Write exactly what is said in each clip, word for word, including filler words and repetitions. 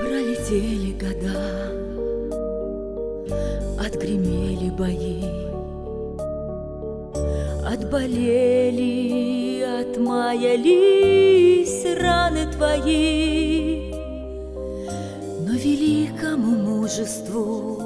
Пролетели года, отгремели бои, отболели, отмаялись раны твои, но великому мужеству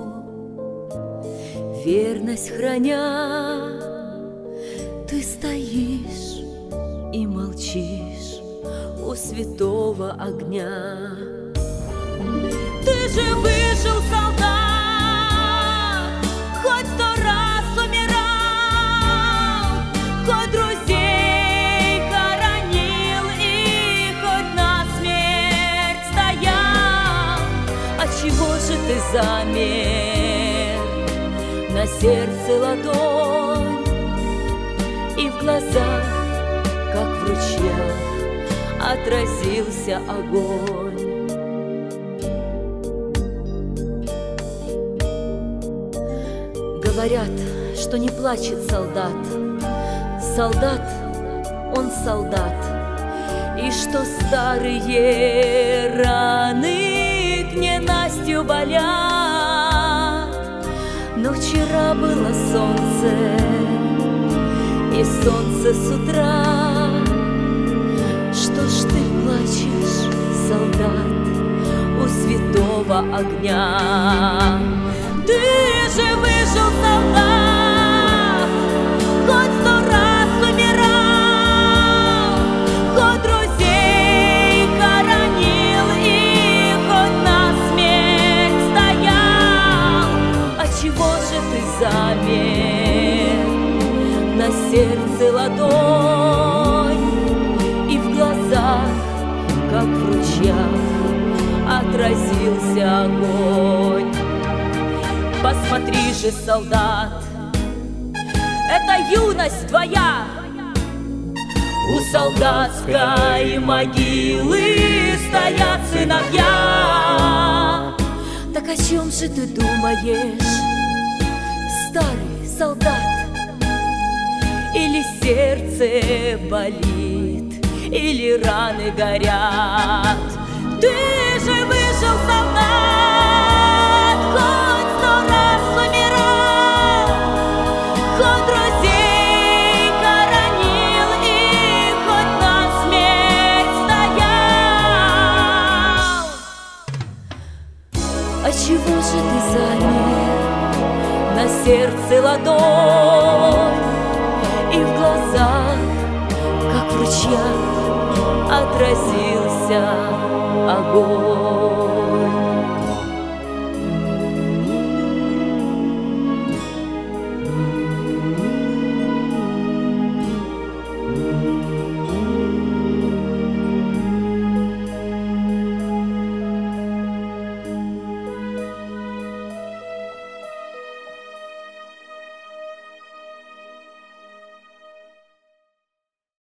верность храня, ты стоишь и молчишь у святого огня. Ты же выжил, солдат, хоть сто раз умирал, хоть друзей хоронил и хоть насмерть стоял. Отчего же ты замер? На сердце ладонь и в глазах, как в ручьях, отразился огонь. Говорят, что не плачет солдат. Солдат, он солдат. И что старые раны к ненастью болят. Но вчера было солнце, и солнце с утра. Что ж ты плачешь, солдат, у святого огня? Ты же выжил, солдат, хоть сто раз умирал, хоть друзей хоронил и хоть насмерть стоял. Отчего же ты замер? На сердце ладонь и в глазах, как в ручьях, отразился огонь. Посмотри же, солдат, это юность твоя. У солдатской могилы стоят сыновья. Так о чем же ты думаешь, старый солдат? Или сердце болит, или раны горят? Ты же выжил, солдат, хоть сто раз умирал, хоть друзей хоронил и хоть насмерть стоял. Отчего же ты замер? На сердце ладонь и в глазах, как в ручьях, отразился огонь.